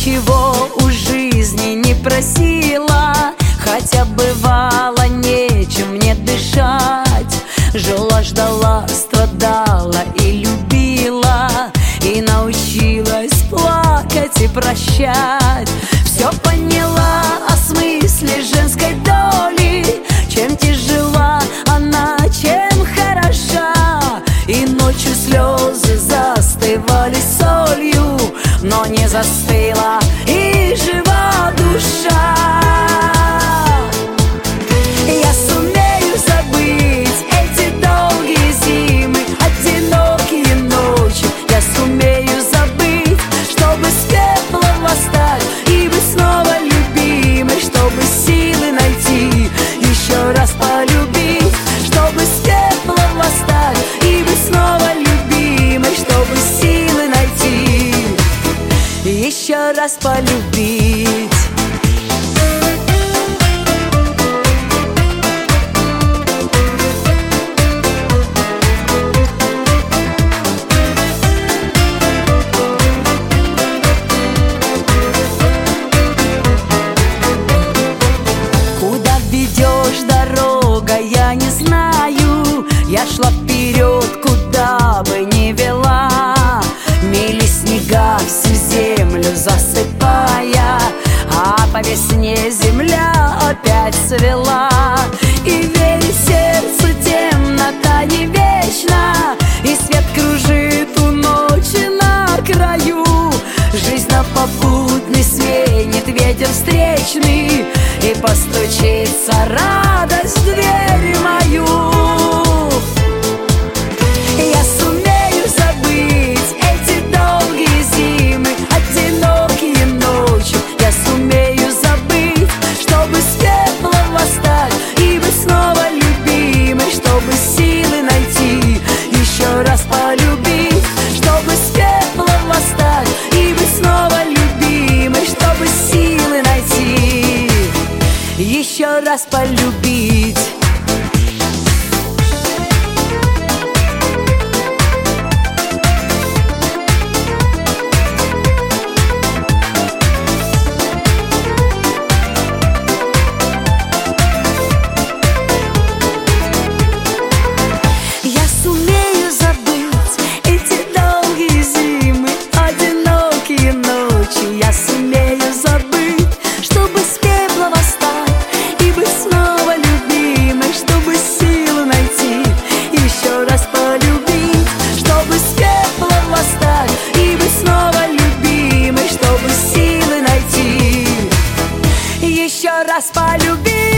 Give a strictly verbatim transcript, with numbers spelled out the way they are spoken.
ничего у жизни не просила, хотя бывало нечем мне дышать. Жила, ждала, страдала и любила, и научилась плакать и прощать. Все поняла о смысле женской доли, чем тяжела она, чем хороша. И ночью слезы застывали солью, но не застыла и жива душа. Я сумею забыть эти долгие зимы, одинокие ночи. Я сумею забыть, чтобы с пепла восстать и быть снова любимой, чтобы силы найти, еще раз полюбить, чтобы с пепла восстать и быть снова любимой, чтобы силы найти, еще раз полюбить. Куда ведешь, дорога, я не знаю. Я шла вперед, куда бы ни вела. Мели снега всю землю засыпая, а по весне земля опять цвела. И верит сердцу, темнота не вечна, и свет кружит у ночи на краю. Жизнь на попутный сменит ветер встречный, и постучится радость в дверь мою. Я сумею забыть эти долгие зимы, одинокие ночи. Я сумею забыть, чтобы с пепла восстать и быть снова любимой, чтобы силы найти, еще раз полюбить, чтобы с пепла восстать и быть снова любимой, чтобы силы найти, еще раз полюбить. Я сумею забыть эти долгие зимы, одинокие ночи. Я сумею забыть, чтобы с пепла восстать и быть снова любимой, чтобы силу найти, еще раз полюбить, чтобы с пепла восстать и быть снова любимой, чтобы силы найти, еще раз полюбить.